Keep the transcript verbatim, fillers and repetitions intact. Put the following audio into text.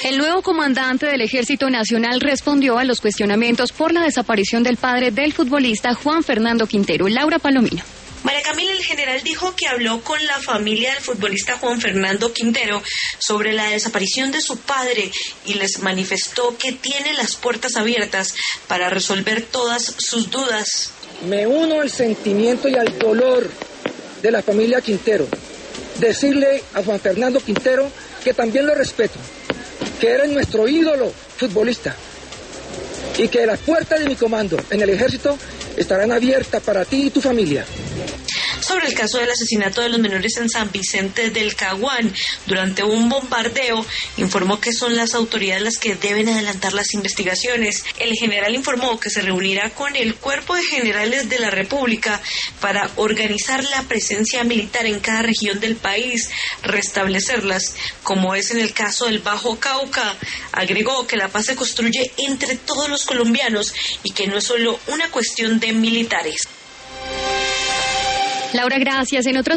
El nuevo comandante del Ejército Nacional respondió a los cuestionamientos por la desaparición del padre del futbolista Juan Fernando Quintero. Laura Palomino. María Camila, el general dijo que habló con la familia del futbolista Juan Fernando Quintero sobre la desaparición de su padre y les manifestó que tiene las puertas abiertas para resolver todas sus dudas. Me uno al sentimiento y al dolor de la familia Quintero. Decirle a Juan Fernando Quintero que también lo respeto, que eres nuestro ídolo futbolista y que las puertas de mi comando en el ejército estarán abiertas para ti y tu familia. Sobre el caso del asesinato de los menores en San Vicente del Caguán durante un bombardeo, informó que son las autoridades las que deben adelantar las investigaciones. El general informó que se reunirá con el Cuerpo de Generales de la República para organizar la presencia militar en cada región del país, restablecerlas, como es en el caso del Bajo Cauca. Agregó que la paz se construye entre todos los colombianos y que no es solo una cuestión de militares. Laura, gracias. En otros